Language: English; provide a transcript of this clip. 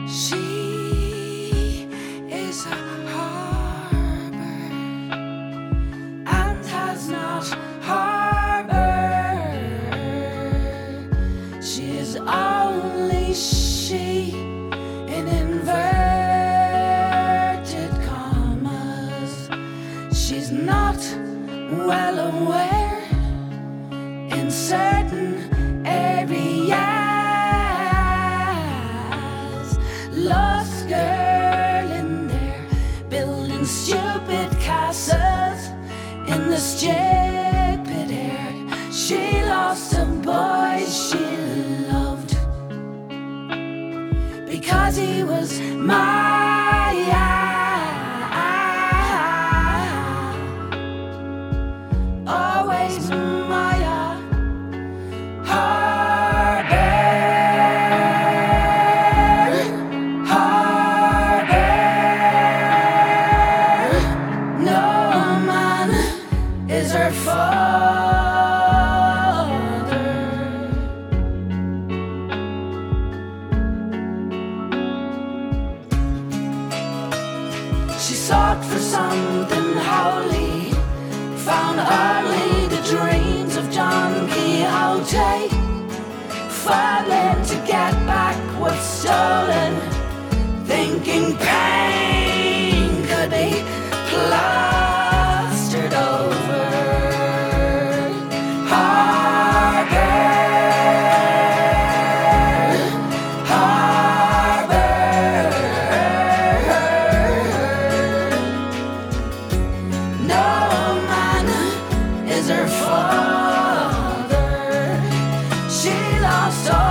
She is a harbor and has not harbored. She is only she in inverted commas. She's not well aware in certain areas. Lost girl in there, building stupid castles in the stupid air. She lost a boy she loved because he was always Maya. Is her father. She sought for something holy, found only the dreams of Don Quixote, falling to get back what's stolen, thinking pain could be plastered over. Her father, she lost all